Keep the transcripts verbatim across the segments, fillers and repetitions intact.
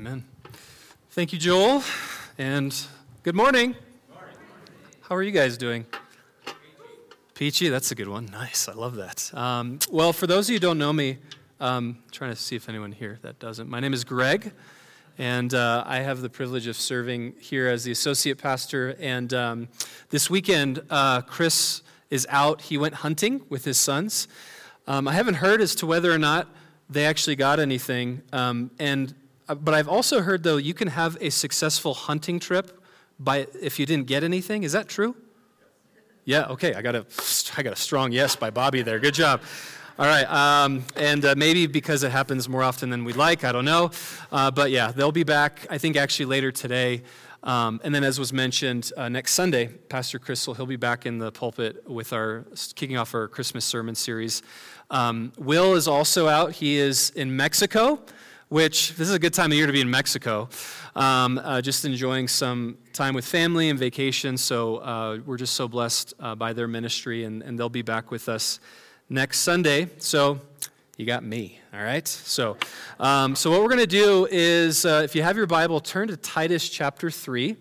Amen. Thank you, Joel, and good morning. Morning. How are you guys doing? Peachy, that's a good one. Nice, I love that. Um, well, for those of you who don't know me, um, I'm trying to see if anyone here that doesn't. My name is Greg, and uh, I have the privilege of serving here as the associate pastor. And um, this weekend, uh, Chris is out. He went hunting with his sons. Um, I haven't heard as to whether or not they actually got anything, um, and but I've also heard, though, you can have a successful hunting trip by if you didn't get anything. Is that true? Yeah, okay, I got a, I got a strong yes by Bobby there. Good job. All right, um, and uh, maybe because it happens more often than we'd like, I don't know. Uh, but yeah, they'll be back, I think, actually later today. Um, and then as was mentioned, uh, next Sunday, Pastor Crystal, he'll be back in the pulpit with our, kicking off our Christmas sermon series. Um, Will is also out. He is in Mexico, which this is a good time of year to be in Mexico, um, uh, just enjoying some time with family and vacation. So uh, we're just so blessed uh, by their ministry, and, and they'll be back with us next Sunday. So you got me, all right? So um, so what we're going to do is, uh, if you have your Bible, turn to Titus chapter three.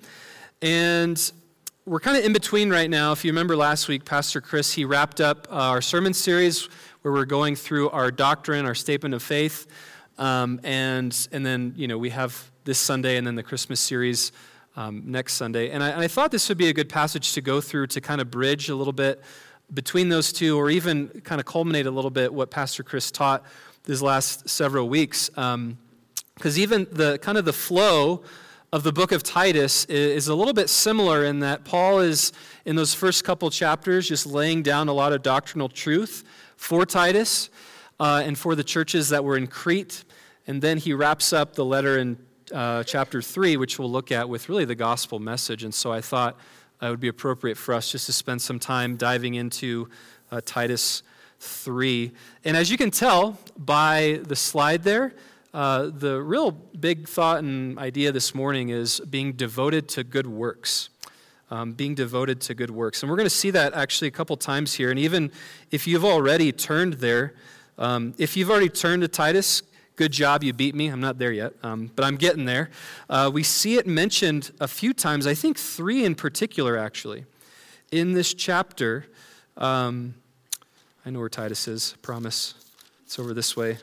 And we're kind of in between right now. If you remember last week, Pastor Chris, he wrapped up uh, our sermon series where we're going through our doctrine, our statement of faith. Um, and and then, you know, we have this Sunday and then the Christmas series um, next Sunday. And I, and I thought this would be a good passage to go through to kind of bridge a little bit between those two, or even kind of culminate a little bit what Pastor Chris taught these last several weeks. Um, because even the kind of the flow of the book of Titus is, is a little bit similar in that Paul is, in those first couple chapters, just laying down a lot of doctrinal truth for Titus uh, and for the churches that were in Crete. And then he wraps up the letter in uh, chapter three, which we'll look at with really the gospel message. And so I thought it would be appropriate for us just to spend some time diving into uh, Titus three. And as you can tell by the slide there, uh, the real big thought and idea this morning is being devoted to good works. Um, being devoted to good works. And we're going to see that actually a couple times here. And even if you've already turned there, um, if you've already turned to Titus, good job, you beat me. I'm not there yet, um, but I'm getting there. Uh, we see it mentioned a few times, I think three in particular, actually, in this chapter. Um, I know where Titus is, I promise. It's over this way.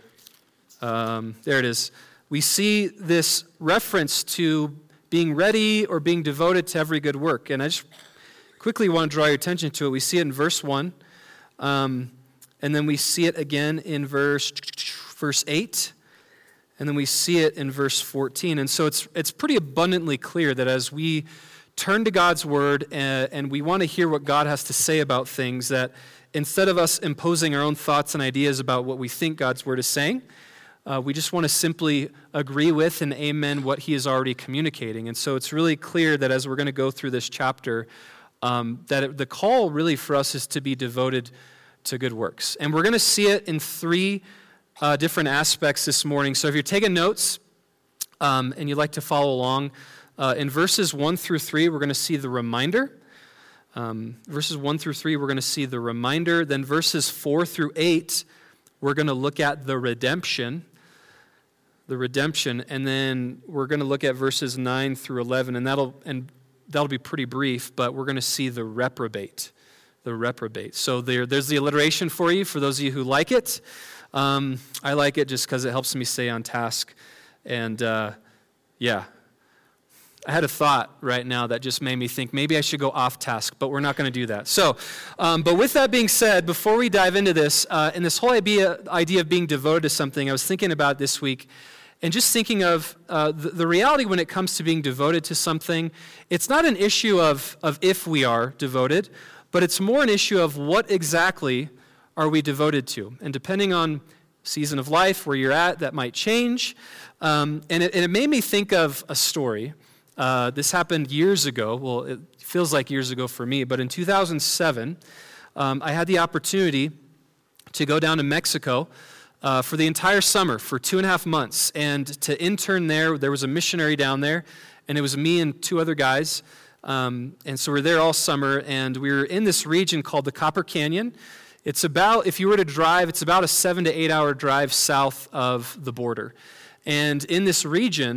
Um, there it is. We see this reference to being ready or being devoted to every good work. And I just quickly want to draw your attention to it. We see it in verse one, um, and then we see it again in verse, verse eight. And then we see it in verse fourteen. And so it's it's pretty abundantly clear that as we turn to God's word and, and we want to hear what God has to say about things, that instead of us imposing our own thoughts and ideas about what we think God's word is saying, uh, we just want to simply agree with and amen what he is already communicating. And so it's really clear that as we're going to go through this chapter, um, that it, the call really for us is to be devoted to good works. And we're going to see it in three Uh, different aspects this morning. So if you're taking notes um, and you'd like to follow along, uh, in verses one through three, we're going to see the reminder. Um, verses one through three, we're going to see the reminder. Then verses four through eight, we're going to look at the redemption. The redemption. And then we're going to look at verses nine through eleven, and that'll, and that'll be pretty brief, but we're going to see the reprobate. The reprobate. So there, there's the alliteration for you, for those of you who like it. Um, I like it just because it helps me stay on task. And uh, yeah, I had a thought right now that just made me think maybe I should go off task, but we're not going to do that. So, um, but with that being said, before we dive into this, uh, and this whole idea, idea of being devoted to something, I was thinking about this week, and just thinking of uh, the, the reality when it comes to being devoted to something, it's not an issue of, of if we are devoted, but it's more an issue of what exactly are we devoted to? And depending on season of life, where you're at, that might change. Um, and, it, and it made me think of a story. Uh, this happened years ago. Well, it feels like years ago for me. But in two thousand seven, um, I had the opportunity to go down to Mexico uh, for the entire summer, for two and a half months. And to intern there, there was a missionary down there. And it was me and two other guys. Um, and so we're there all summer. And we were in this region called the Copper Canyon. It's about, if you were to drive, it's about a seven to eight hour drive south of the border. And in this region,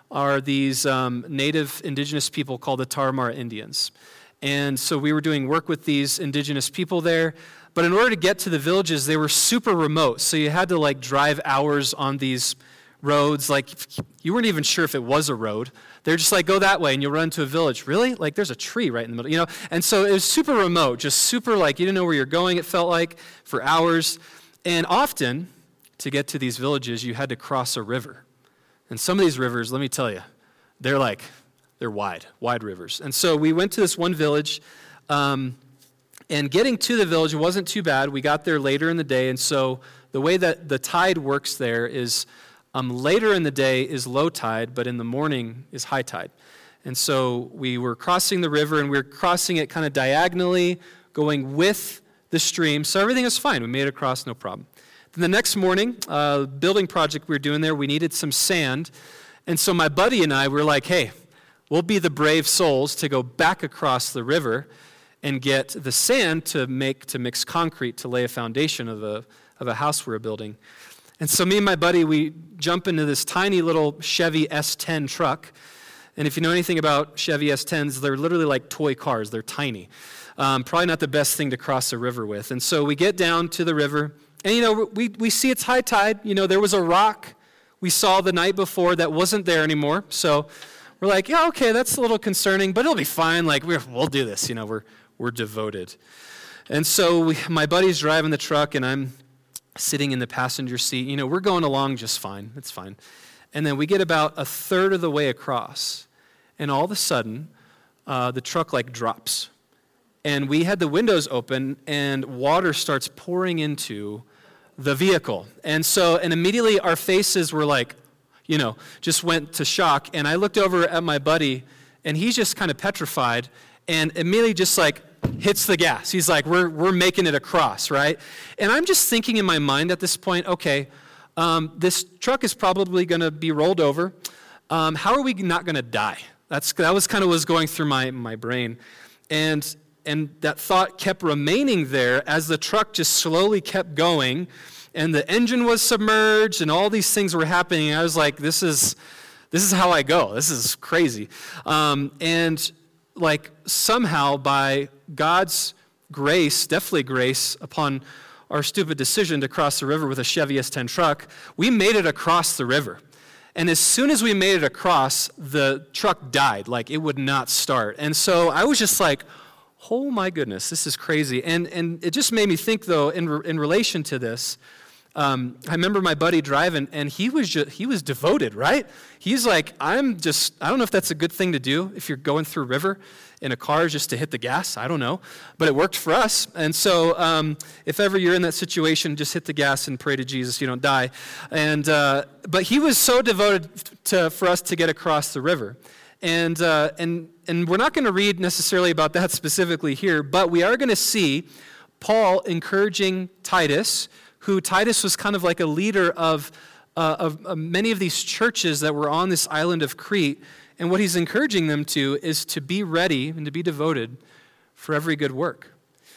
are these um, native indigenous people called the Tarahumara Indians. And so we were doing work with these indigenous people there. But in order to get to the villages, they were super remote. So you had to like drive hours on these roads. Like you weren't even sure if it was a road. They're just like, go that way and you'll run into a village. Really? Like there's a tree right in the middle, you know? And so it was super remote, just super like you didn't know where you're going, it felt like, for hours. And often, to get to these villages, you had to cross a river. And some of these rivers, let me tell you, they're like, they're wide, wide rivers. And so we went to this one village, um, and getting to the village wasn't too bad. We got there later in the day, and so the way that the tide works there is um, later in the day is low tide, but in the morning is high tide. And so we were crossing the river, and we were crossing it kind of diagonally, going with the stream, so everything was fine. We made it across, no problem. Then the next morning, uh, building project we were doing there, we needed some sand. And so my buddy and I were like, hey, we'll be the brave souls to go back across the river and get the sand to make to mix concrete to lay a foundation of a, of a house we were building. And so me and my buddy, we jump into this tiny little Chevy S ten truck. And if you know anything about Chevy S tens, they're literally like toy cars. They're tiny. Um, probably not the best thing to cross a river with. And so we get down to the river. And, you know, we, we see it's high tide. You know, there was a rock we saw the night before that wasn't there anymore. So we're like, yeah, okay, that's a little concerning, but it'll be fine. Like, we're, we'll do this. You know, we're we're devoted. And so we, my buddy's driving the truck, and I'm sitting in the passenger seat. You know, we're going along just fine. It's fine. And then we get about a third of the way across, and all of a sudden, uh, the truck, like, drops. And we had the windows open, and water starts pouring into the vehicle. And so, and immediately our faces were like, you know, just went to shock. And I looked over at my buddy, and he's just kind of petrified, and immediately just like hits the gas. He's like, we're we're making it across, right? And I'm just thinking in my mind at this point, okay, um, this truck is probably going to be rolled over. Um, how are we not going to die? That's that was kind of what was going through my my brain, and. And that thought kept remaining there as the truck just slowly kept going, and the engine was submerged, and all these things were happening. I was like, "This is, this is how I go. This is crazy." Um, and like somehow, by God's grace, definitely grace, upon our stupid decision to cross the river with a Chevy S ten truck, we made it across the river. And as soon as we made it across, the truck died. Like it would not start. And so I was just like, oh my goodness, this is crazy. And and it just made me think, though, in re- in relation to this, um, I remember my buddy driving, and he was just, he was devoted, right? He's like, I'm just, I don't know if that's a good thing to do if you're going through a river in a car just to hit the gas. I don't know. But it worked for us. And so um, if ever you're in that situation, just hit the gas and pray to Jesus you don't die. And uh, but he was so devoted to for us to get across the river. And uh, and and we're not going to read necessarily about that specifically here, but we are going to see Paul encouraging Titus, who Titus was kind of like a leader of, uh, of uh, many of these churches that were on this island of Crete. And what he's encouraging them to is to be ready and to be devoted for every good work.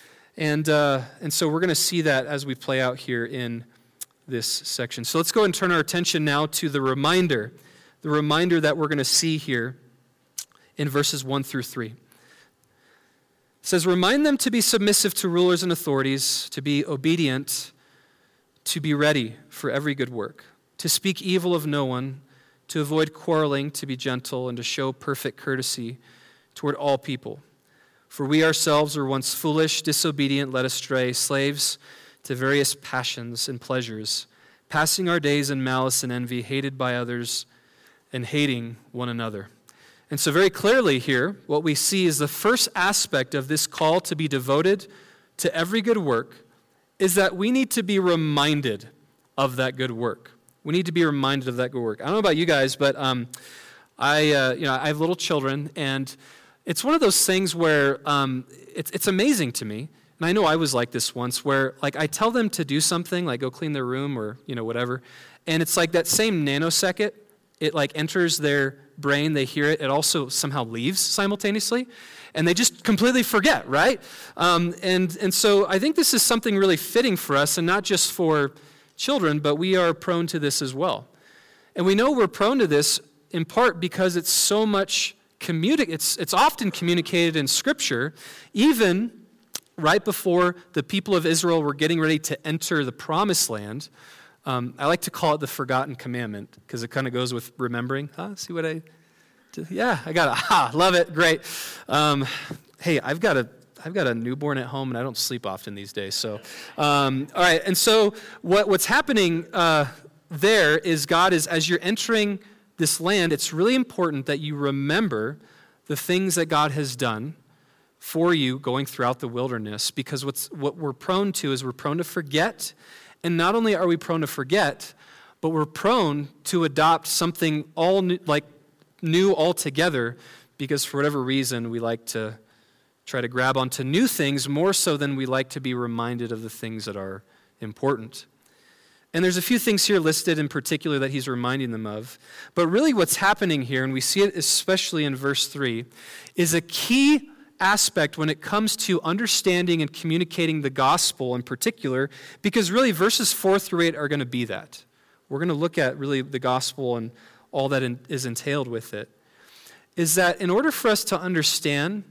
And uh, and so we're going to see that as we play out here in this section. So let's go and turn our attention now to the reminder, the reminder that we're going to see here in verses one through three. It says, remind them to be submissive to rulers and authorities, to be obedient, to be ready for every good work, to speak evil of no one, to avoid quarreling, to be gentle, and to show perfect courtesy toward all people. For we ourselves were once foolish, disobedient, led astray, slaves to various passions and pleasures, passing our days in malice and envy, hated by others, and hating one another. And so very clearly here, what we see is the first aspect of this call to be devoted to every good work is that we need to be reminded of that good work. We need to be reminded of that good work. I don't know about you guys, but um, I, uh, you know, I have little children, and it's one of those things where um, it's, it's amazing to me. And I know I was like this once, where like I tell them to do something, like go clean their room or you know whatever, and it's like that same nanosecond, it like enters their brain, they hear it, it also somehow leaves simultaneously, and they just completely forget, right? Um, and and so I think this is something really fitting for us, and not just for children, but we are prone to this as well. And we know we're prone to this in part because it's so much communi- it's, it's often communicated in Scripture, even right before the people of Israel were getting ready to enter the promised land. Um, I like to call it the forgotten commandment because it kind of goes with remembering. Huh? See what I did? Yeah, I got it. Ah, love it. Great. Um, hey, I've got a I've got a newborn at home, and I don't sleep often these days. So, um, all right. And so what, what's happening uh, there is God is, as you're entering this land, it's really important that you remember the things that God has done for you going throughout the wilderness, because what's what we're prone to is we're prone to forget. And not only are we prone to forget, but we're prone to adopt something all new, like new altogether, because for whatever reason we like to try to grab onto new things more so than we like to be reminded of the things that are important. And there's a few things here listed in particular that he's reminding them of. But really what's happening here, and we see it especially in verse three, is a key aspect when it comes to understanding and communicating the gospel in particular, because really verses four through eight are going to be that. We're going to look at really the gospel and all that is entailed with it. Is that in order for us to understand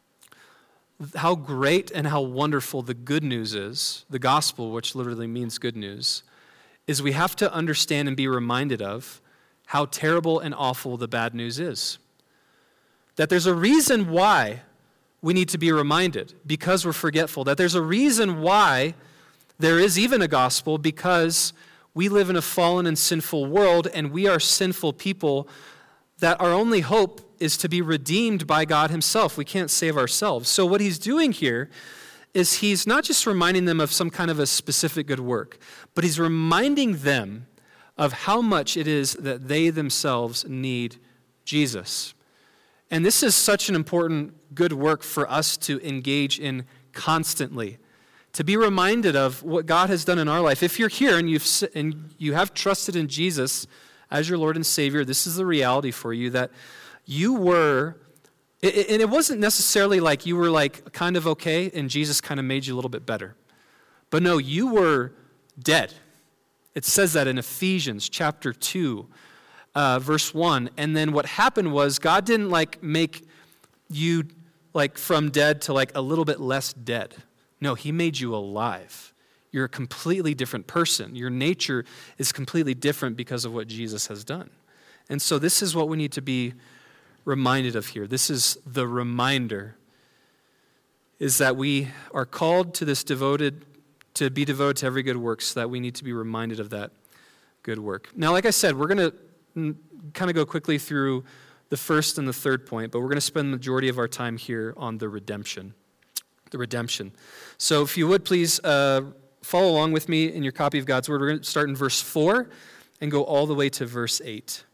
how great and how wonderful the good news is, the gospel, which literally means good news, is we have to understand and be reminded of how terrible and awful the bad news is. That there's a reason why we need to be reminded, because we're forgetful. That there's a reason why there is even a gospel, because we live in a fallen and sinful world, and we are sinful people that our only hope is to be redeemed by God himself. We can't save ourselves. So what he's doing here is he's not just reminding them of some kind of a specific good work, but he's reminding them of how much it is that they themselves need Jesus. And this is such an important good work for us to engage in constantly, to be reminded of what God has done in our life. If you're here and, you've, and you have trusted in Jesus as your Lord and Savior, this is the reality for you, that you were, and it wasn't necessarily like you were like kind of okay and Jesus kind of made you a little bit better. But no, you were dead. It says that in Ephesians chapter two, uh, verse one. And then what happened was God didn't like make you like from dead to like a little bit less dead. No, he made you alive. You're a completely different person. Your nature is completely different because of what Jesus has done. And so this is what we need to be reminded of here. This is the reminder, is that we are called to this devoted, to be devoted to every good work, so that we need to be reminded of that good work. Now, like I said, we're going to kind of go quickly through the first and the third point, but we're going to spend the majority of our time here on the redemption. The redemption. So if you would please uh, follow along with me in your copy of God's Word. We're going to start in verse four and go all the way to verse eight.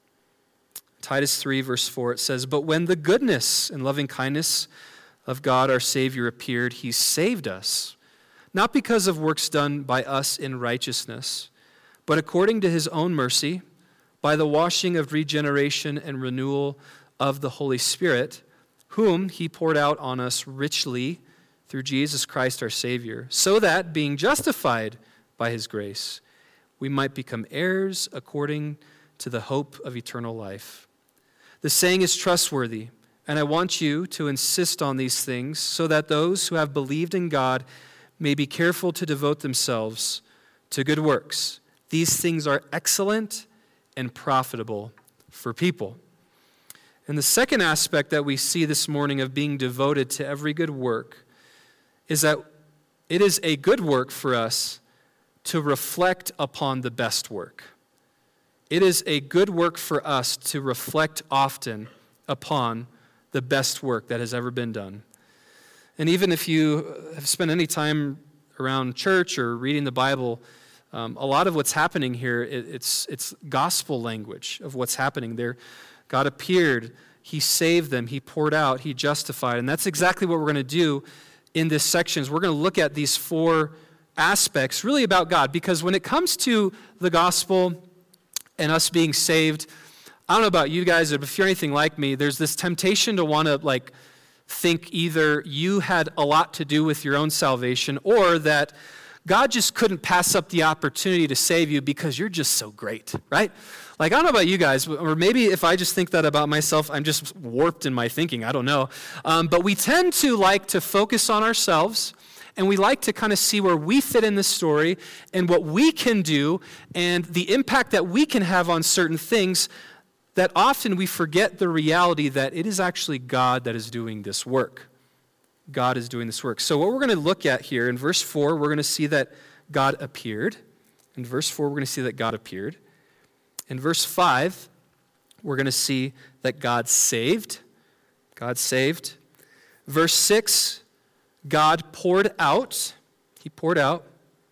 Titus three, verse four, it says, "But when the goodness and loving kindness of God our Savior appeared, he saved us, not because of works done by us in righteousness, but according to his own mercy, by the washing of regeneration and renewal of the Holy Spirit, whom he poured out on us richly through Jesus Christ our Savior, so that, being justified by his grace, we might become heirs according to the hope of eternal life. The saying is trustworthy, and I want you to insist on these things, so that those who have believed in God may be careful to devote themselves to good works. These things are excellent and profitable for people." And the second aspect that we see this morning of being devoted to every good work is that it is a good work for us to reflect upon the best work. It is a good work for us to reflect often upon the best work that has ever been done. And even if you have spent any time around church or reading the Bible, um, a lot of what's happening here, it, it's, it's gospel language of what's happening there. God appeared, he saved them, he poured out, he justified. And that's exactly what we're going to do in this section. Is we're going to look at these four aspects really about God. Because when it comes to the gospel and us being saved, I don't know about you guys, but if you're anything like me, there's this temptation to want to like think either you had a lot to do with your own salvation, or that God just couldn't pass up the opportunity to save you because you're just so great, right? Like, I don't know about you guys, or maybe if I just think that about myself, I'm just warped in my thinking, I don't know. Um, but we tend to like to focus on ourselves, and we like to kind of see where we fit in the story and what we can do and the impact that we can have on certain things, that often we forget the reality that it is actually God that is doing this work. God is doing this work. So what we're going to look at here in verse four, we're going to see that God appeared. In verse four, we're going to see that God appeared. In verse five, we're going to see that God saved. God saved. Verse six, God poured out. He poured out.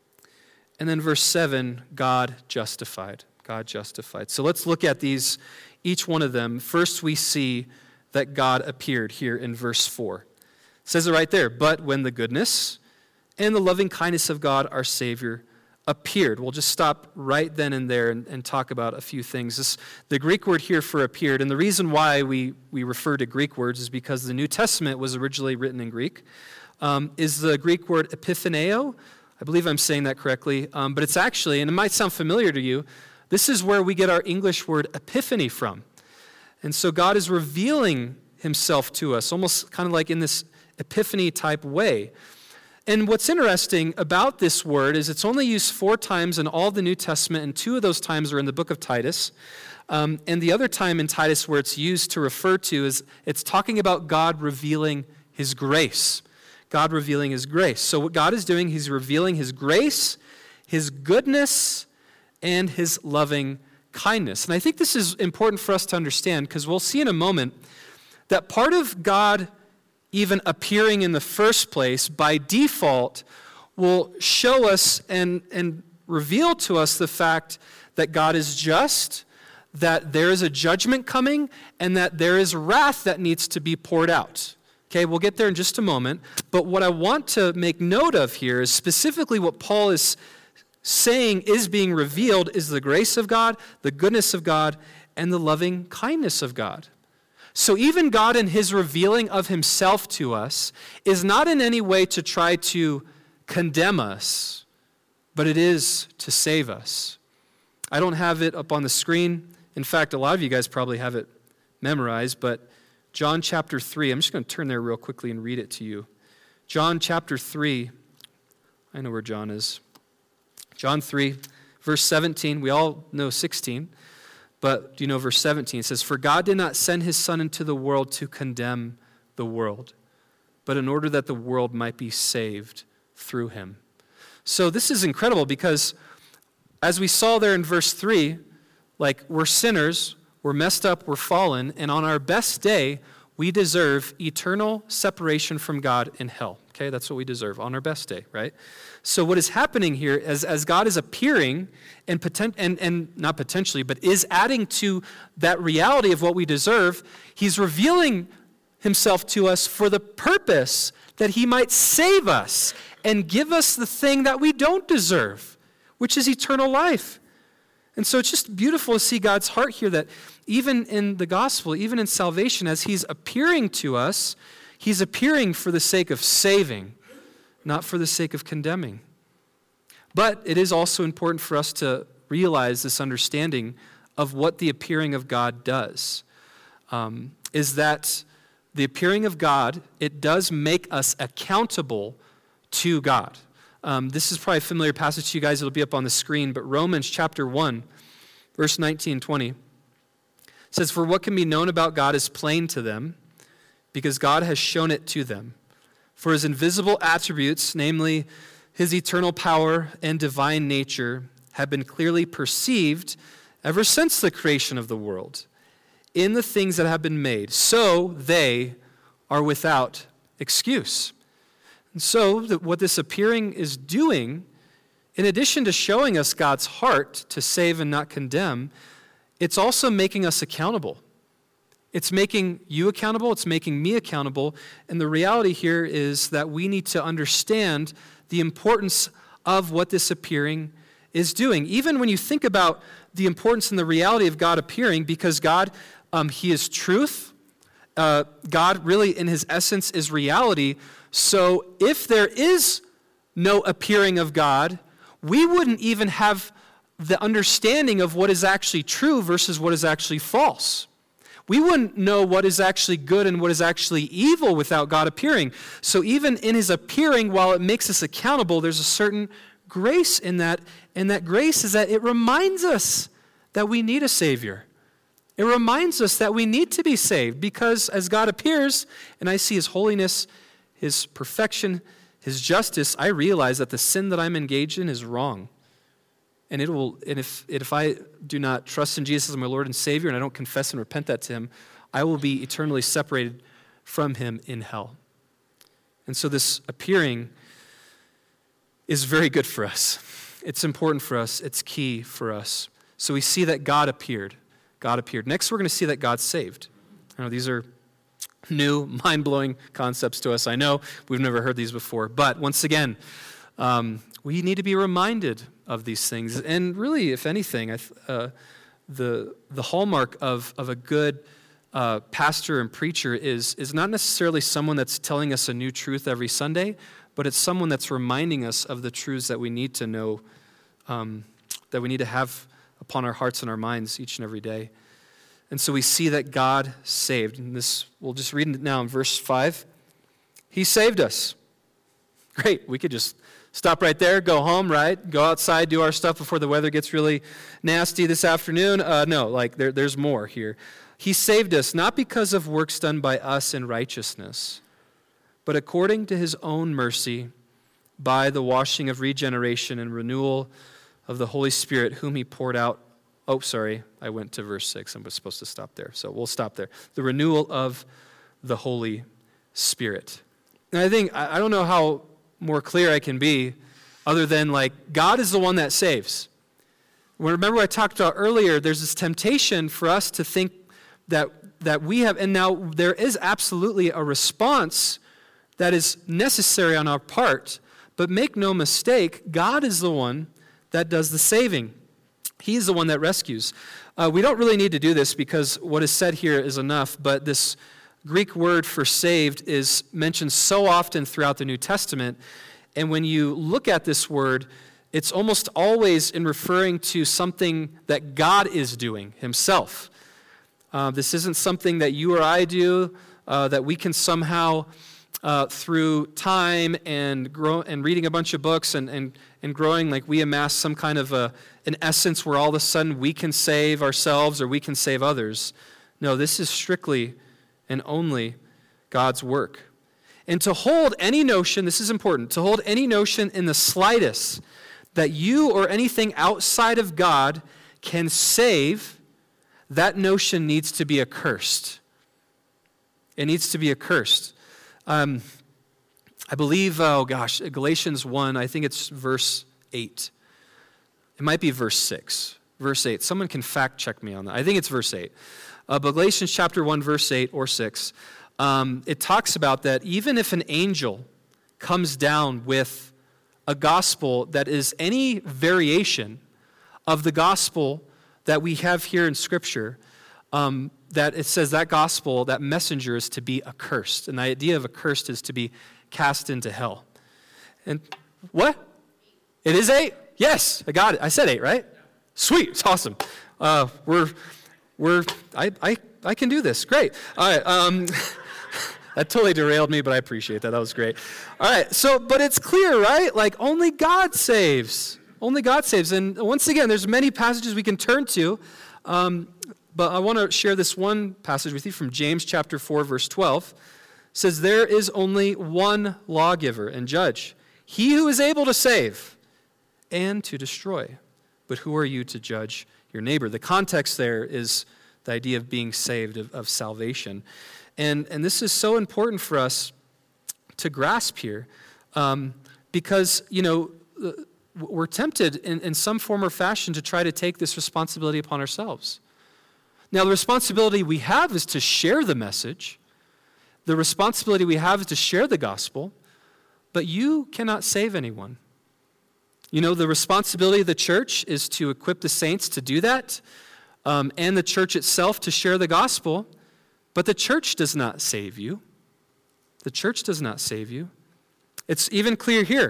And then verse seven, God justified. God justified. So let's look at these, each one of them. First, we see that God appeared here in verse four. It says it right there. But when the goodness and the loving kindness of God, our Savior, appeared. We'll just stop right then and there and, and talk about a few things. This, the Greek word here for appeared, and the reason why we, we refer to Greek words is because the New Testament was originally written in Greek, um, is the Greek word epiphaneo. I believe I'm saying that correctly, um, but it's actually, and it might sound familiar to you, this is where we get our English word epiphany from. And so God is revealing himself to us, almost kind of like in this epiphany type way. And what's interesting about this word is it's only used four times in all the New Testament, and two of those times are in the book of Titus. Um, and the other time in Titus where it's used to refer to is it's talking about God revealing his grace. God revealing his grace. So what God is doing, he's revealing his grace, his goodness, and his loving kindness. And I think this is important for us to understand because we'll see in a moment that part of God even appearing in the first place, by default, will show us and, and reveal to us the fact that God is just, that there is a judgment coming, and that there is wrath that needs to be poured out. Okay, we'll get there in just a moment. But what I want to make note of here is specifically what Paul is saying is being revealed is the grace of God, the goodness of God, and the loving kindness of God. So even God in his revealing of himself to us is not in any way to try to condemn us, but it is to save us. I don't have it up on the screen. In fact, a lot of you guys probably have it memorized, but John chapter three, I'm just going to turn there real quickly and read it to you. John chapter three, I know where John is. John three, verse seventeen, we all know sixteen. But do you know verse seventeen? It says, "For God did not send his Son into the world to condemn the world, but in order that the world might be saved through him." So this is incredible because as we saw there in verse three, like we're sinners, we're messed up, we're fallen, and on our best day, we deserve eternal separation from God in hell. Okay, that's what we deserve on our best day, right? So what is happening here as, as God is appearing and, potent, and, and not potentially, but is adding to that reality of what we deserve, he's revealing himself to us for the purpose that he might save us and give us the thing that we don't deserve, which is eternal life. And so it's just beautiful to see God's heart here that even in the gospel, even in salvation, as he's appearing to us, he's appearing for the sake of saving, not for the sake of condemning. But it is also important for us to realize this understanding of what the appearing of God does, um, is that the appearing of God, it does make us accountable to God. Um, this is probably a familiar passage to you guys. It'll be up on the screen. But Romans chapter one, verse nineteen and twenty says, "For what can be known about God is plain to them, because God has shown it to them. For his invisible attributes, namely his eternal power and divine nature, have been clearly perceived ever since the creation of the world in the things that have been made. So they are without excuse." And so what this appearing is doing, in addition to showing us God's heart to save and not condemn, it's also making us accountable. It's making you accountable. It's making me accountable. And the reality here is that we need to understand the importance of what this appearing is doing. Even when you think about the importance and the reality of God appearing, because God, um, he is truth. Uh, God really, in his essence, is reality. So if there is no appearing of God, we wouldn't even have the understanding of what is actually true versus what is actually false. We wouldn't know what is actually good and what is actually evil without God appearing. So even in his appearing, while it makes us accountable, there's a certain grace in that. And that grace is that it reminds us that we need a Savior. It reminds us that we need to be saved because as God appears and I see his holiness, his perfection, his justice, I realize that the sin that I'm engaged in is wrong. And it will, and if if I do not trust in Jesus as my Lord and Savior, and I don't confess and repent that to him, I will be eternally separated from him in hell. And so this appearing is very good for us. It's important for us. It's key for us. So we see that God appeared. God appeared. Next, we're going to see that God saved. I know these are new, mind-blowing concepts to us. I know we've never heard these before. But once again, um, we need to be reminded of these things. And really, if anything, I, uh, the the hallmark of, of a good uh, pastor and preacher is, is not necessarily someone that's telling us a new truth every Sunday, but it's someone that's reminding us of the truths that we need to know, um, that we need to have upon our hearts and our minds each and every day. And so we see that God saved. And this, we'll just read it now in verse five. He saved us. Great, we could just stop right there, go home, right? Go outside, do our stuff before the weather gets really nasty this afternoon. Uh, no, like there, there's more here. He saved us not because of works done by us in righteousness, but according to his own mercy, by the washing of regeneration and renewal of the Holy Spirit, whom he poured out. Oh, sorry, I went to verse six. I was supposed to stop there, so we'll stop there. The renewal of the Holy Spirit. And I think, I don't know how more clear I can be, other than like, God is the one that saves. Remember what I talked about earlier, there's this temptation for us to think that, that we have, and now there is absolutely a response that is necessary on our part, but make no mistake, God is the one that does the saving. He's the one that rescues. Uh, we don't really need to do this because what is said here is enough, but this Greek word for saved is mentioned so often throughout the New Testament, and when you look at this word, it's almost always in referring to something that God is doing himself. Uh, this isn't something that you or I do, uh, that we can somehow, uh, through time and grow and reading a bunch of books and, and, and growing, like we amass some kind of a, an essence where all of a sudden we can save ourselves or we can save others. No, this is strictly and only God's work. And to hold any notion, this is important, to hold any notion in the slightest that you or anything outside of God can save, that notion needs to be accursed. It needs to be accursed. Um, I believe, oh gosh, Galatians one, I think it's verse eight. It might be verse six. Verse eight. Someone can fact check me on that. I think it's verse eight. Uh, but Galatians chapter one, verse eight or six, um, it talks about that even if an angel comes down with a gospel that is any variation of the gospel that we have here in Scripture, um, that it says that gospel, that messenger is to be accursed. And the idea of accursed is to be cast into hell. And what? It is eight? Yes, I got it. I said eight, right? Sweet, it's awesome. Uh, we're... We're, I, I, I can do this. Great. All right. Um, that totally derailed me, but I appreciate that. That was great. All right. So, but it's clear, right? Like only God saves. Only God saves. And once again, there's many passages we can turn to. Um, but I want to share this one passage with you from James chapter four, verse twelve. It says, there is only one lawgiver and judge, he who is able to save and to destroy. But who are you to judge your neighbor? The context there is the idea of being saved, of, of salvation. And, and this is so important for us to grasp here um, because, you know, we're tempted in, in some form or fashion to try to take this responsibility upon ourselves. Now, the responsibility we have is to share the message. The responsibility we have is to share the gospel, but you cannot save anyone. You know, the responsibility of the church is to equip the saints to do that, um, and the church itself to share the gospel, but the church does not save you. The church does not save you. It's even clear here.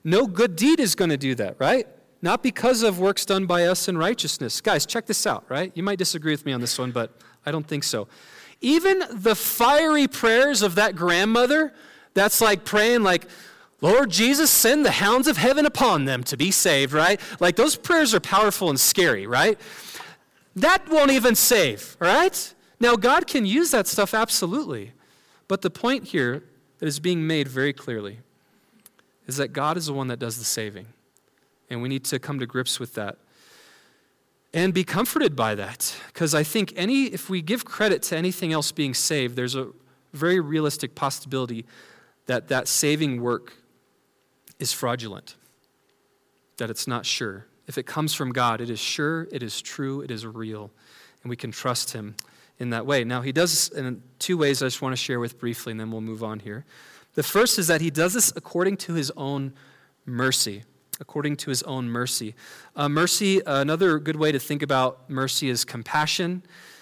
No good deed is going to do that, right? Not because of works done by us in righteousness. Guys, check this out, right? You might disagree with me on this one, but I don't think so. Even the fiery prayers of that grandmother that's like praying like, Lord Jesus, send the hounds of heaven upon them to be saved, right? Like those prayers are powerful and scary, right? That won't even save, all right? Now, God can use that stuff, absolutely. But the point here that is being made very clearly is that God is the one that does the saving. And we need to come to grips with that and be comforted by that. Because I think any, if we give credit to anything else being saved, there's a very realistic possibility that that saving work is fraudulent, that it's not sure. If it comes from God, it is sure, it is true, it is real, and we can trust him in that way. Now, he does this in two ways I just want to share with briefly, and then we'll move on here. The first is that he does this according to his own mercy, according to his own mercy. Uh, mercy, uh, another good way to think about mercy is compassion.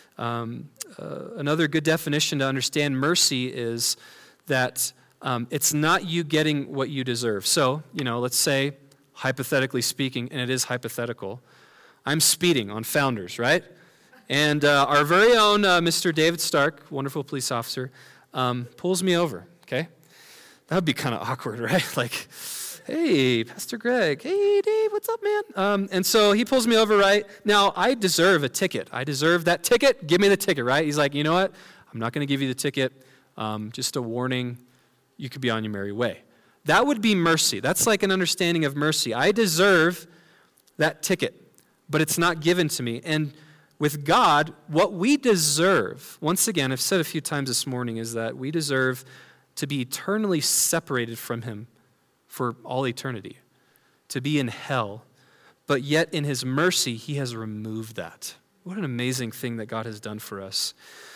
Um, uh, another good definition to understand mercy is that um, it's not you getting what you deserve. So, you know, let's say, hypothetically speaking, and it is hypothetical, I'm speeding on Founders, right? And uh, our very own uh, Mister David Stark, wonderful police officer, um, pulls me over, okay? That would be kind of awkward, right? Like, hey, Pastor Greg, hey, Dave, what's up, man? Um, and so he pulls me over, right? Now, I deserve a ticket. I deserve that ticket. Give me the ticket, right? He's like, you know what? I'm not going to give you the ticket. Um, just a warning. You could be on your merry way. That would be mercy. That's like an understanding of mercy. I deserve that ticket, but it's not given to me. And with God, what we deserve, once again, I've said a few times this morning, is that we deserve to be eternally separated from him for all eternity, to be in hell. But yet in his mercy, he has removed that. What an amazing thing that God has done for us,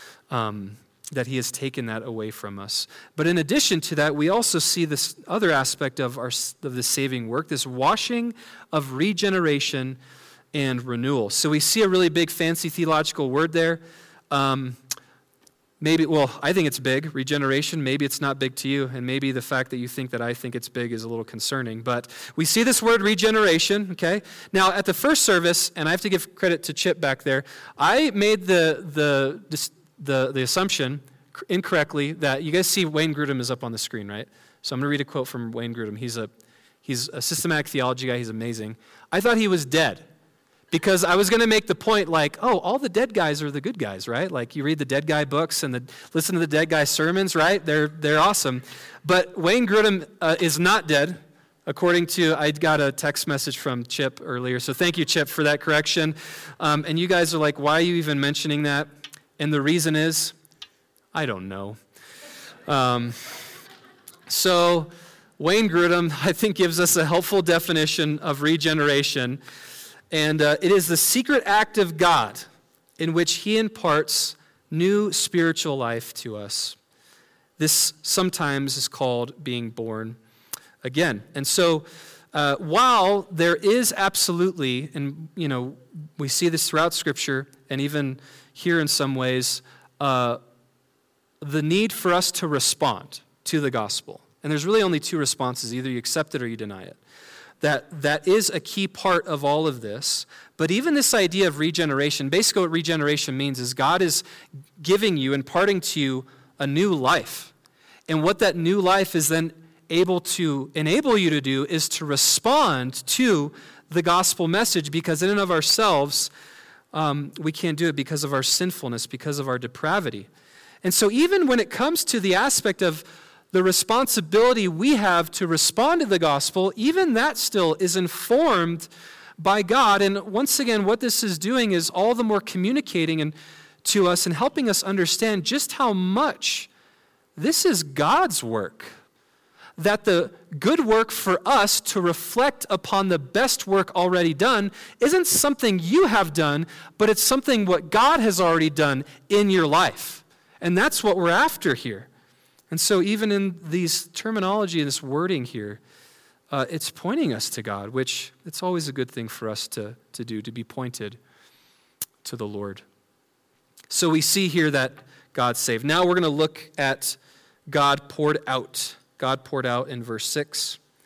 um, that he has taken that away from us. But in addition to that, we also see this other aspect of, our, of the saving work, this washing of regeneration and renewal. So we see a really big fancy theological word there. Um, maybe, well, I think it's big, regeneration. Maybe it's not big to you, and maybe the fact that you think that I think it's big is a little concerning. But we see this word regeneration, okay? Now, at the first service, and I have to give credit to Chip back there, I made the the the, the assumption incorrectly that, you guys see Wayne Grudem is up on the screen, right? So I'm going to read a quote from Wayne Grudem. He's a, he's a systematic theology guy. He's amazing. I thought he was dead. Because I was going to make the point like, oh, all the dead guys are the good guys, right? Like you read the dead guy books and the, listen to the dead guy sermons, right? They're they're awesome. But Wayne Grudem uh, is not dead, according to, I got a text message from Chip earlier. So thank you, Chip, for that correction. Um, and you guys are like, why are you even mentioning that? And the reason is, I don't know. Um, so Wayne Grudem, I think, gives us a helpful definition of regeneration. And uh, it is the secret act of God in which he imparts new spiritual life to us. This sometimes is called being born again. And so uh, while there is absolutely, and you know, we see this throughout Scripture and even here in some ways, uh, the need for us to respond to the gospel. And there's really only two responses. Either you accept it or you deny it. That that is a key part of all of this. But even this idea of regeneration, basically what regeneration means is God is giving you, imparting to you a new life. And what that new life is then able to enable you to do is to respond to the gospel message, because in and of ourselves, um, we can't do it because of our sinfulness, because of our depravity. And so even when it comes to the aspect of the responsibility we have to respond to the gospel, even that still is informed by God. And once again, what this is doing is all the more communicating and to us and helping us understand just how much this is God's work. That the good work for us to reflect upon the best work already done isn't something you have done, but it's something what God has already done in your life. And that's what we're after here. And so even in these terminology, this wording here, uh, it's pointing us to God, which it's always a good thing for us to, to do, to be pointed to the Lord. So we see here that God saved. Now we're going to look at God poured out. God poured out in verse six.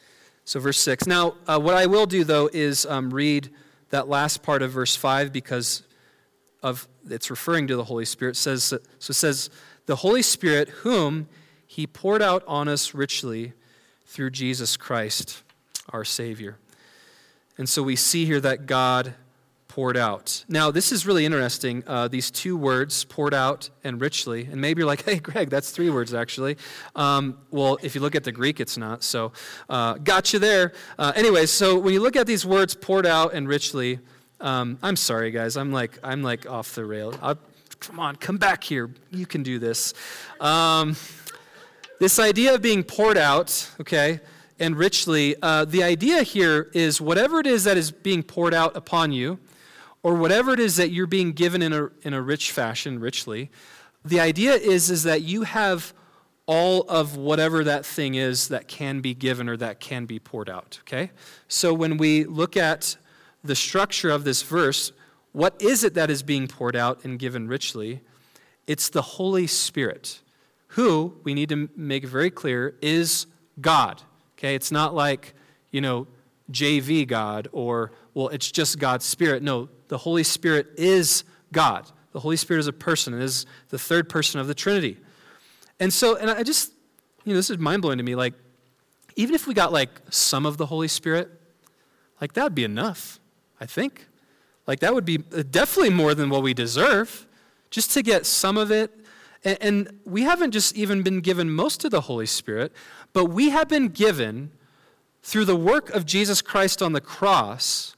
So verse six. Now, uh, what I will do, though, is um, read that last part of verse five because of it's referring to the Holy Spirit. It says, so it says, the Holy Spirit whom he poured out on us richly through Jesus Christ, our Savior. And so we see here that God poured out. Now, this is really interesting, uh, these two words, poured out and richly. And maybe you're like, hey, Greg, that's three words, actually. Um, well, if you look at the Greek, it's not. So, uh, got you there. Uh, anyways, so when you look at these words, poured out and richly, um, I'm sorry, guys. I'm like, I'm like off the rail. I'll, come on, come back here. You can do this. Um, this idea of being poured out, okay, and richly, uh, the idea here is whatever it is that is being poured out upon you, or whatever it is that you're being given in a in a rich fashion, richly, the idea is, is that you have all of whatever that thing is that can be given or that can be poured out, okay? So when we look at the structure of this verse, what is it that is being poured out and given richly? It's the Holy Spirit, who, we need to make very clear, is God, okay? It's not like, you know, J V God or, well, it's just God's Spirit. No, the Holy Spirit is God. The Holy Spirit is a person. It is the third person of the Trinity. And so, and I just, you know, this is mind-blowing to me. Like, even if we got, like, some of the Holy Spirit, like, that would be enough, I think. Like, that would be definitely more than what we deserve, just to get some of it. And, and we haven't just even been given most of the Holy Spirit, but we have been given, through the work of Jesus Christ on the cross,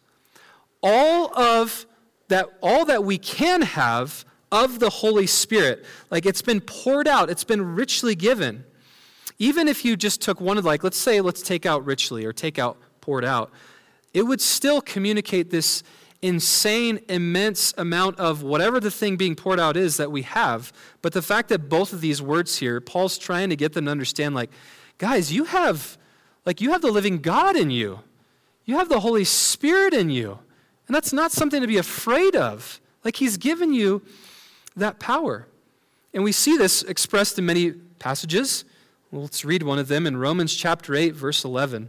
all of that, all that we can have of the Holy Spirit. Like, it's been poured out. It's been richly given. Even if you just took one of, like, let's say, let's take out richly or take out poured out, it would still communicate this insane, immense amount of whatever the thing being poured out is that we have. But the fact that both of these words here, Paul's trying to get them to understand, like, guys, you have, like, you have the living God in you. You have the Holy Spirit in you. And that's not something to be afraid of. Like, he's given you that power. And we see this expressed in many passages. Well, let's read one of them in Romans chapter eight, verse eleven.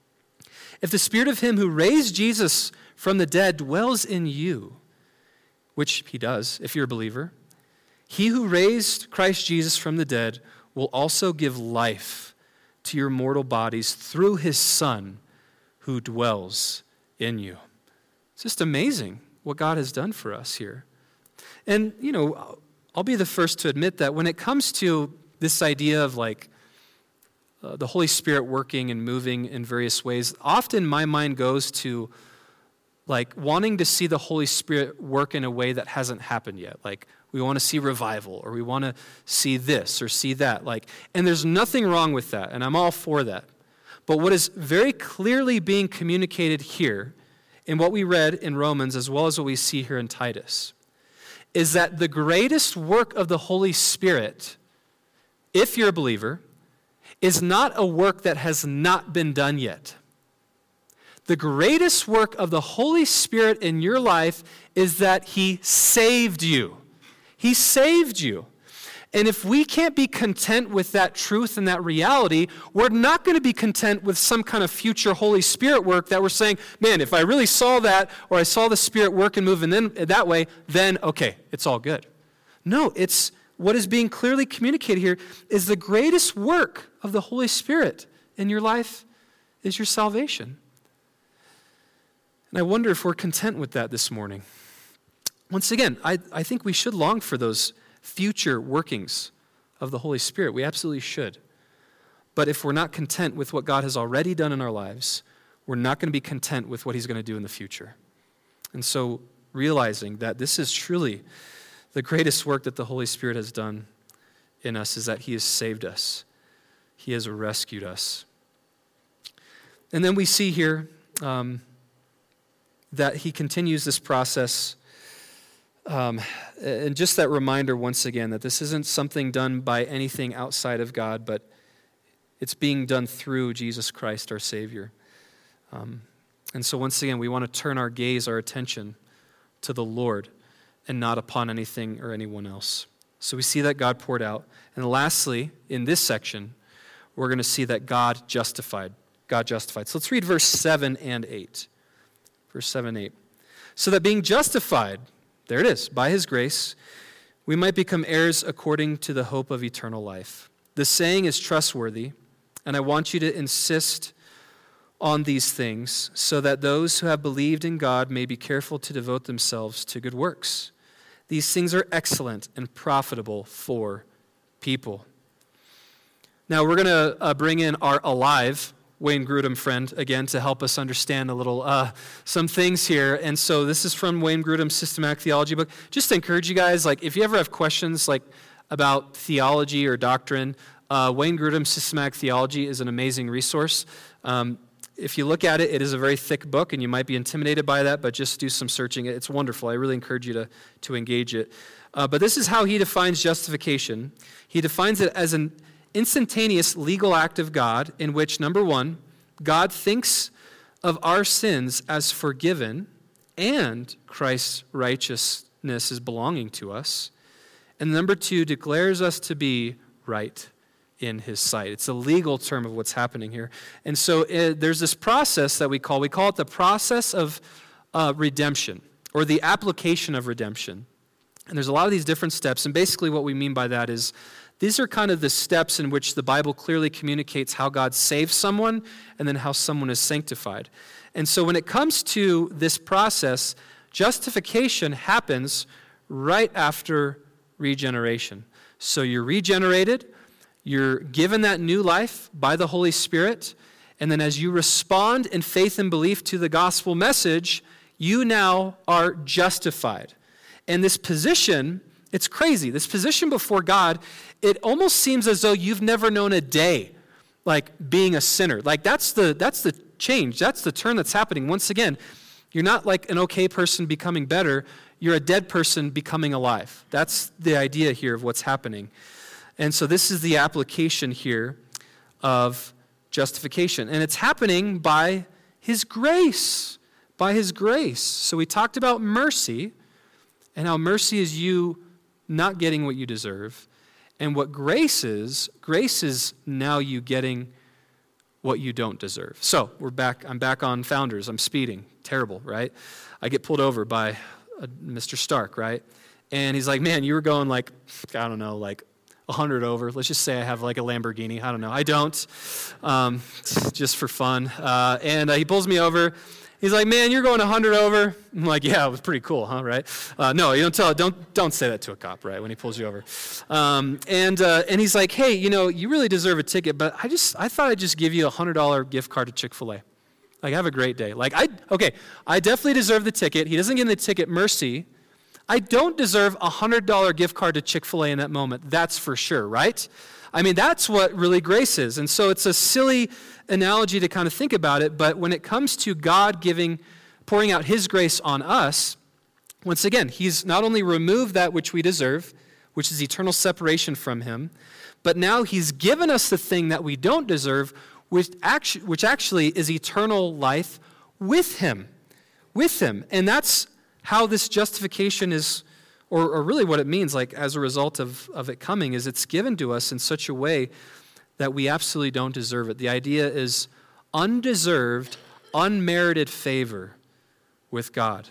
If the Spirit of him who raised Jesus from the dead dwells in you, which he does if you're a believer, he who raised Christ Jesus from the dead will also give life to your mortal bodies through his Son who dwells in you. It's just amazing what God has done for us here. And, you know, I'll be the first to admit that when it comes to this idea of, like, uh, the Holy Spirit working and moving in various ways, often my mind goes to, like, wanting to see the Holy Spirit work in a way that hasn't happened yet. Like, we want to see revival, or we want to see this or see that. Like, and there's nothing wrong with that, and I'm all for that. But what is very clearly being communicated here, in what we read in Romans as well as what we see here in Titus, is that the greatest work of the Holy Spirit, if you're a believer, is not a work that has not been done yet. The greatest work of the Holy Spirit in your life is that he saved you. He saved you. And if we can't be content with that truth and that reality, we're not going to be content with some kind of future Holy Spirit work that we're saying, man, if I really saw that, or I saw the Spirit work and move and then that way, then okay, it's all good. No, it's what is being clearly communicated here is the greatest work of the Holy Spirit in your life is your salvation. And I wonder if we're content with that this morning. Once again, I, I think we should long for those future workings of the Holy Spirit. We absolutely should. But if we're not content with what God has already done in our lives, we're not going to be content with what he's going to do in the future. And so realizing that this is truly the greatest work that the Holy Spirit has done in us is that he has saved us. He has rescued us. And then we see here um, that he continues this process. Um, and just that reminder once again that this isn't something done by anything outside of God, but it's being done through Jesus Christ, our Savior. Um, and so once again, we want to turn our gaze, our attention to the Lord and not upon anything or anyone else. So we see that God poured out. And lastly, in this section, we're going to see that God justified. God justified. So let's read verse seven and eight. Verse seven and eight. So that being justified, there it is, by his grace, we might become heirs according to the hope of eternal life. The saying is trustworthy, and I want you to insist on these things so that those who have believed in God may be careful to devote themselves to good works. These things are excellent and profitable for people. Now we're going to uh, bring in our alive Wayne Grudem friend again to help us understand a little uh, some things here. And so this is from Wayne Grudem's Systematic Theology book. Just to encourage you guys, like if you ever have questions like about theology or doctrine, uh, Wayne Grudem's Systematic Theology is an amazing resource. Um, if you look at it, it is a very thick book, and you might be intimidated by that, but just do some searching. It's wonderful. I really encourage you to, to engage it. Uh, but this is how he defines justification. He defines it as an instantaneous legal act of God in which, number one, God thinks of our sins as forgiven and Christ's righteousness is belonging to us. And number two, declares us to be right in his sight. It's a legal term of what's happening here. And so it, there's this process that we call, we call it the process of uh, redemption, or the application of redemption. And there's a lot of these different steps, and basically what we mean by that is these are kind of the steps in which the Bible clearly communicates how God saves someone and then how someone is sanctified. And so when it comes to this process, justification happens right after regeneration. So you're regenerated, you're given that new life by the Holy Spirit, and then as you respond in faith and belief to the gospel message, you now are justified. And this position, it's crazy. This position before God, it almost seems as though you've never known a day like being a sinner. Like that's the that's the change. That's the turn that's happening. Once again, you're not like an okay person becoming better. You're a dead person becoming alive. That's the idea here of what's happening. And so this is the application here of justification. And it's happening by his grace. By his grace. So we talked about mercy and how mercy is you not getting what you deserve. And what grace is, grace is now you getting what you don't deserve. So we're back, I'm back on Founders. I'm speeding. Terrible, right? I get pulled over by uh, Mister Stark, right? And he's like, man, you were going like, I don't know, like one hundred over. Let's just say I have like a Lamborghini. I don't know. I don't. Um, just for fun. Uh, and uh, he pulls me over. He's like, man, you're going one hundred over. I'm like, yeah, it was pretty cool, huh, right? Uh, no, you don't tell, don't don't say that to a cop, right, when he pulls you over. Um, and uh, and he's like, hey, you know, you really deserve a ticket, but I just I thought I'd just give you a one hundred dollars gift card to Chick-fil-A. Like, have a great day. Like, I okay, I definitely deserve the ticket. He doesn't give me the ticket mercy. I don't deserve a one hundred dollars gift card to Chick-fil-A in that moment. That's for sure, right? I mean, that's what really grace is. And so it's a silly analogy to kind of think about it, but when it comes to God giving, pouring out his grace on us, once again, he's not only removed that which we deserve, which is eternal separation from him, but now he's given us the thing that we don't deserve, which actually, which actually is eternal life with him, with him. And that's how this justification is, or, or really what it means, like as a result of, of it coming, is it's given to us in such a way that we absolutely don't deserve it. The idea is undeserved, unmerited favor with God.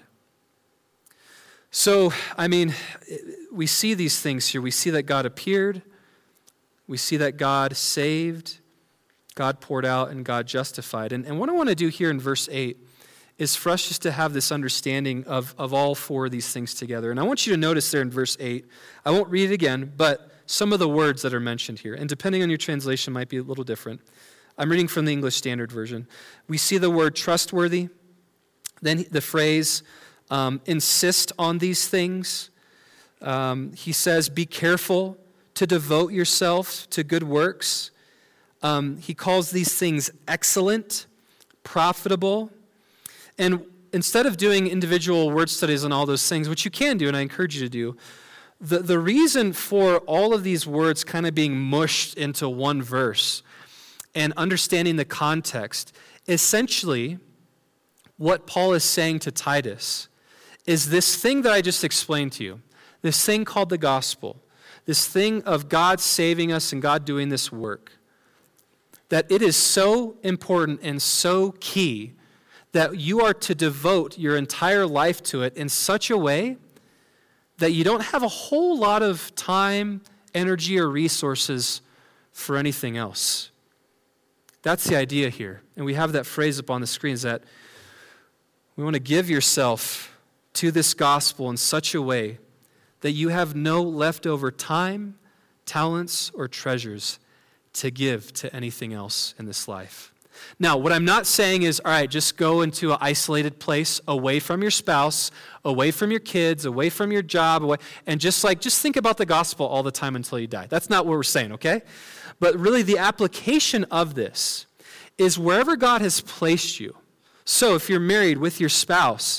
So, I mean, we see these things here. We see that God appeared. We see that God saved, God poured out, and God justified. And, and what I want to do here in verse eight is for us just to have this understanding of, of all four of these things together. And I want you to notice there in verse eight, I won't read it again, but some of the words that are mentioned here, and depending on your translation might be a little different. I'm reading from the English Standard Version. We see the word trustworthy, then the phrase um, insist on these things. Um, he says, be careful to devote yourself to good works. Um, he calls these things excellent, profitable. And instead of doing individual word studies on all those things, which you can do, and I encourage you to do, the, the reason for all of these words kind of being mushed into one verse and understanding the context, essentially what Paul is saying to Titus is this thing that I just explained to you, this thing called the gospel, this thing of God saving us and God doing this work. that it is so important and so key that you are to devote your entire life to it in such a way that you don't have a whole lot of time, energy, or resources for anything else. That's the idea here. And we have that phrase up on the screen, is that we want to give yourself to this gospel in such a way that you have no leftover time, talents, or treasures to give to anything else in this life. Now, what I'm not saying is, all right, just go into an isolated place away from your spouse, away from your kids, away from your job, away, and just like, just think about the gospel all the time until you die. That's not what we're saying, okay? But really the application of this is wherever God has placed you. So if you're married with your spouse,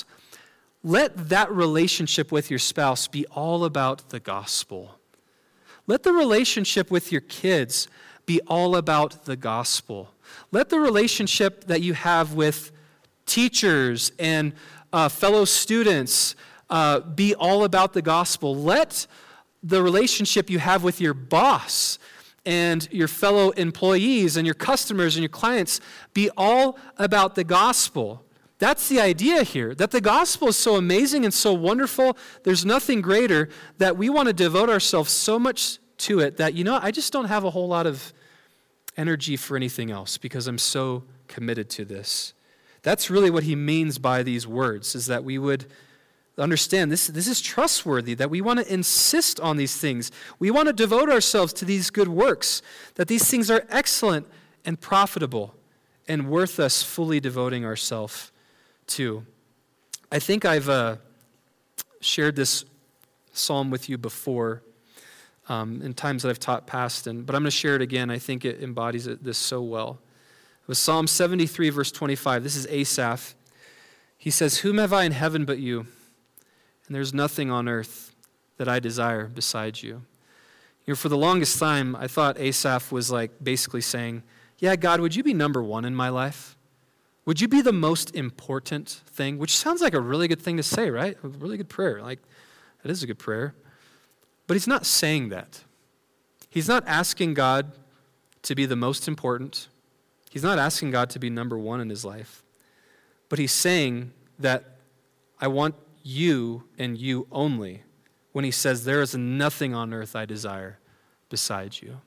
let that relationship with your spouse be all about the gospel. Let the relationship with your kids be all about the gospel. Let the relationship that you have with teachers and uh, fellow students uh, be all about the gospel. Let the relationship you have with your boss and your fellow employees and your customers and your clients be all about the gospel. That's the idea here, that the gospel is so amazing and so wonderful. There's nothing greater, that we want to devote ourselves so much to it that, you know, I just don't have a whole lot of energy for anything else because I'm so committed to this. That's really what he means by these words, is that we would understand this, this is trustworthy, that we want to insist on these things. We want to devote ourselves to these good works, that these things are excellent and profitable and worth us fully devoting ourselves to. I think I've uh, shared this psalm with you before um, in times that I've taught past, and, but I'm going to share it again. I think it embodies it, this so well. It was Psalm seventy-three, verse twenty-five. This is Asaph. He says, "Whom have I in heaven but you? And there's nothing on earth that I desire besides you." You know, for the longest time, I thought Asaph was like basically saying, yeah, God, would you be number one in my life? Would you be the most important thing? Which sounds like a really good thing to say, right? A really good prayer. Like, that is a good prayer. But he's not saying that. He's not asking God to be the most important. He's not asking God to be number one in his life. But he's saying that I want you and you only, when he says, there is nothing on earth I desire besides you.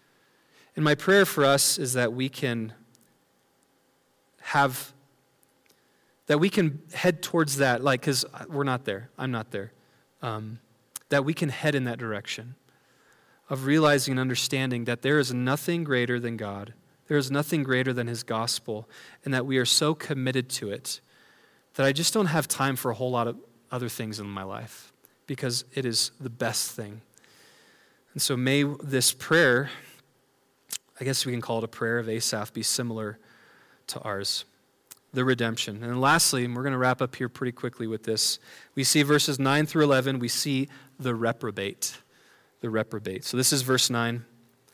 And my prayer for us is that we can have, that we can head towards that, like, because we're not there. I'm not there. Um, that we can head in that direction of realizing and understanding that there is nothing greater than God. There is nothing greater than his gospel, and that we are so committed to it that I just don't have time for a whole lot of other things in my life, because it is the best thing. And so may this prayer, I guess we can call it a prayer of Asaph, be similar to ours. The redemption. And lastly, and we're going to wrap up here pretty quickly with this, we see verses nine through eleven, we see the reprobate. The reprobate. So this is verse nine.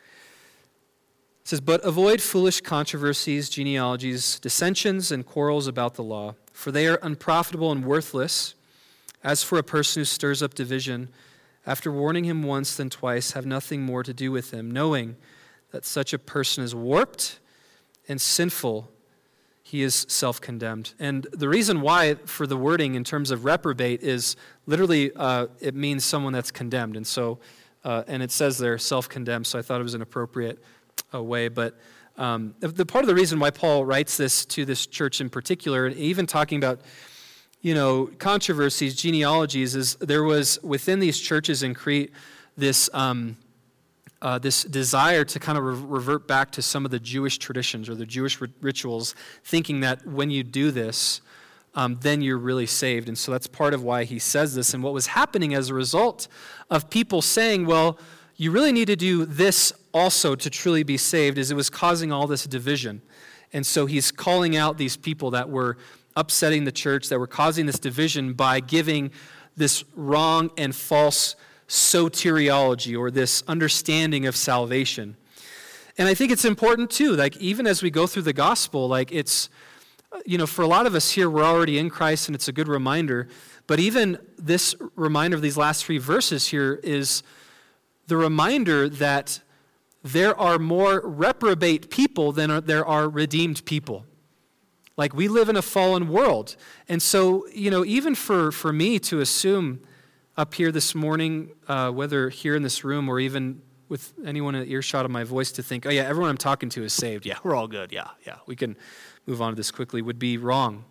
It says, "But avoid foolish controversies, genealogies, dissensions, and quarrels about the law, for they are unprofitable and worthless. As for a person who stirs up division, after warning him once then twice, have nothing more to do with him, knowing that such a person is warped and sinful, he is self-condemned." And the reason why for the wording in terms of reprobate is literally uh, it means someone that's condemned. And so, uh, and it says there self-condemned, so I thought it was an appropriate uh, way. But um, the, the part of the reason why Paul writes this to this church in particular, and even talking about, you know, controversies, genealogies, is there was within these churches in Crete this um, Uh, this desire to kind of re- revert back to some of the Jewish traditions or the Jewish ri- rituals, thinking that when you do this, um, then you're really saved. And so that's part of why he says this. And what was happening as a result of people saying, well, you really need to do this also to truly be saved, is it was causing all this division. And so he's calling out these people that were upsetting the church, that were causing this division by giving this wrong and false soteriology, or this understanding of salvation. And I think it's important too, like even as we go through the gospel, like it's, you know, for a lot of us here, we're already in Christ and it's a good reminder, but even this reminder of these last three verses here is the reminder that there are more reprobate people than are, there are redeemed people. Like, we live in a fallen world. And so, you know, even for, for me to assume up here this morning, uh, whether here in this room or even with anyone in earshot of my voice, to think, oh yeah, everyone I'm talking to is saved. Yeah, we're all good. Yeah, yeah, we can move on to this quickly, would be wrong.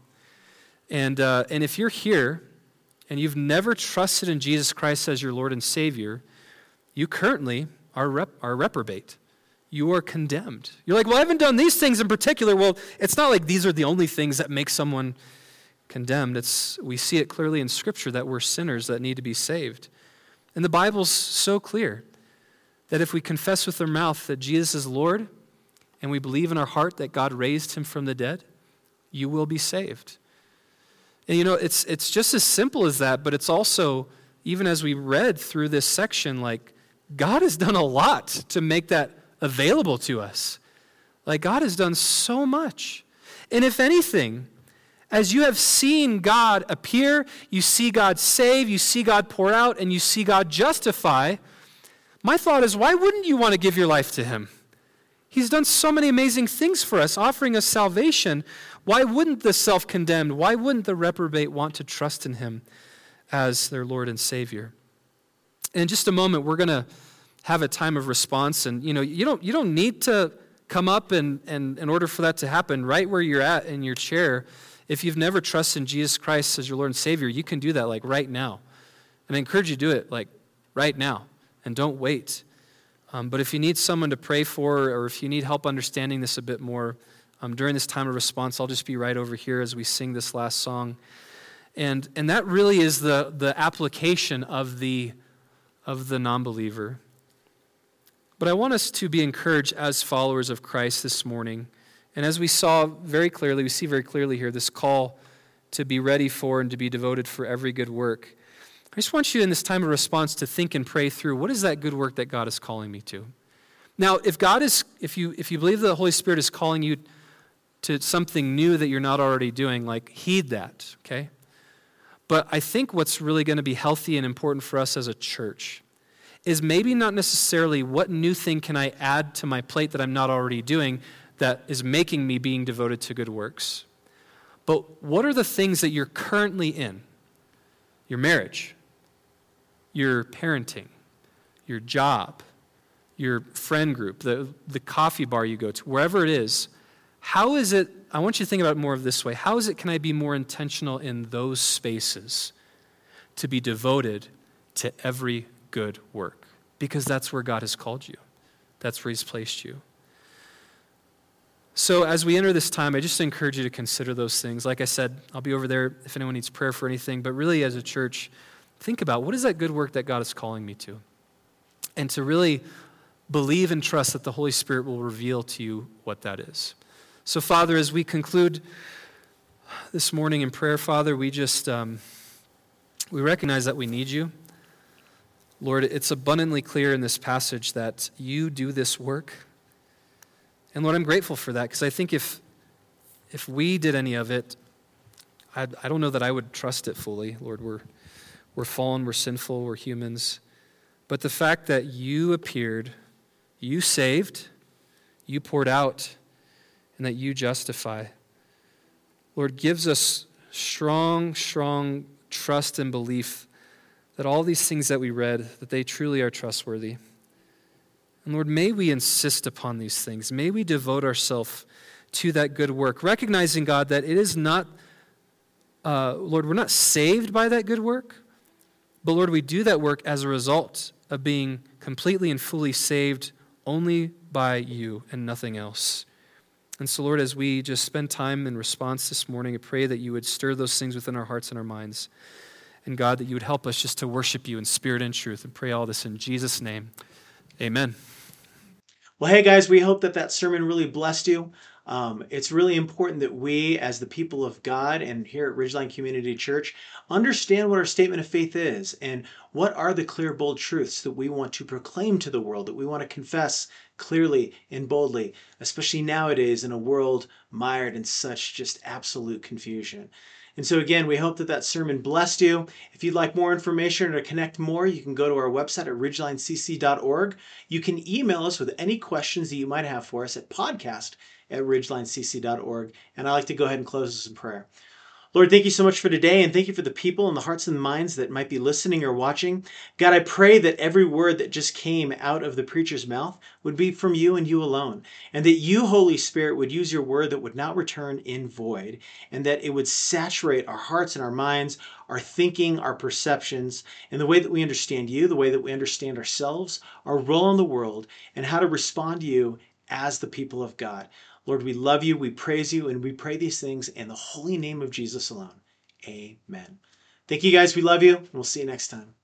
And uh, and if you're here and you've never trusted in Jesus Christ as your Lord and Savior, you currently are, rep- are reprobate. You are condemned. You're like, well, I haven't done these things in particular. Well, it's not like these are the only things that make someone condemned. It's, we see it clearly in Scripture that we're sinners that need to be saved. And the Bible's so clear that if we confess with our mouth that Jesus is Lord and we believe in our heart that God raised him from the dead, you will be saved. And you know, it's it's just as simple as that, but it's also, even as we read through this section, like, God has done a lot to make that available to us. Like, God has done so much. And if anything, as you have seen God appear, you see God save, you see God pour out, and you see God justify, my thought is, why wouldn't you want to give your life to him? He's done so many amazing things for us, offering us salvation. Why wouldn't the self-condemned, why wouldn't the reprobate want to trust in him as their Lord and Savior? In just a moment, we're going to have a time of response. And, you know, you don't you don't need to come up and, and in order for that to happen, right where you're at in your chair, if you've never trusted in Jesus Christ as your Lord and Savior, you can do that, like, right now. And I encourage you to do it, like, right now. And don't wait. Um, but if you need someone to pray for, or if you need help understanding this a bit more, um, during this time of response, I'll just be right over here as we sing this last song. And and that really is the, the application of the, of the non-believer. But I want us to be encouraged as followers of Christ this morning. And as we saw very clearly, we see very clearly here, this call to be ready for and to be devoted for every good work. I just want you in this time of response to think and pray through, what is that good work that God is calling me to? Now, if God is, if you if you believe that the Holy Spirit is calling you to something new that you're not already doing, like, heed that, okay? But I think what's really going to be healthy and important for us as a church is maybe not necessarily what new thing can I add to my plate that I'm not already doing that is making me being devoted to good works. But what are the things that you're currently in? Your marriage, your parenting, your job, your friend group, the, the coffee bar you go to, wherever it is, how is it, I want you to think about it more of this way, how is it can I be more intentional in those spaces to be devoted to every good work? Because that's where God has called you. That's where he's placed you. So as we enter this time, I just encourage you to consider those things. Like I said, I'll be over there if anyone needs prayer for anything, but really as a church, think about, what is that good work that God is calling me to? And to really believe and trust that the Holy Spirit will reveal to you what that is. So Father, as we conclude this morning in prayer, Father, we just, um, we recognize that we need you. Lord, it's abundantly clear in this passage that you do this work. And Lord, I'm grateful for that, because I think if if we did any of it, I, I don't know that I would trust it fully. Lord, we're we're fallen, we're sinful, we're humans. But the fact that you appeared, you saved, you poured out, and that you justify, Lord, gives us strong, strong trust and belief that all these things that we read, that they truly are trustworthy. And Lord, may we insist upon these things. May we devote ourselves to that good work, recognizing, God, that it is not, uh, Lord, we're not saved by that good work, but Lord, we do that work as a result of being completely and fully saved only by you and nothing else. And so, Lord, as we just spend time in response this morning, I pray that you would stir those things within our hearts and our minds. And God, that you would help us just to worship you in spirit and truth, and pray all this in Jesus' name. Amen. Well, hey guys, we hope that that sermon really blessed you. Um, it's really important that we, as the people of God and here at Ridgeline Community Church, understand what our statement of faith is and what are the clear, bold truths that we want to proclaim to the world, that we want to confess clearly and boldly, especially nowadays in a world mired in such just absolute confusion. And so again, we hope that that sermon blessed you. If you'd like more information or to connect more, you can go to our website at ridgeline c c dot org. You can email us with any questions that you might have for us at podcast at ridgeline c c dot org. And I'd like to go ahead and close this in prayer. Lord, thank you so much for today, and thank you for the people and the hearts and minds that might be listening or watching. God, I pray that every word that just came out of the preacher's mouth would be from you and you alone, and that you, Holy Spirit, would use your word that would not return in void, and that it would saturate our hearts and our minds, our thinking, our perceptions, and the way that we understand you, the way that we understand ourselves, our role in the world, and how to respond to you as the people of God. Lord, we love you, we praise you, and we pray these things in the holy name of Jesus alone. Amen. Thank you guys. We love you, and we'll see you next time.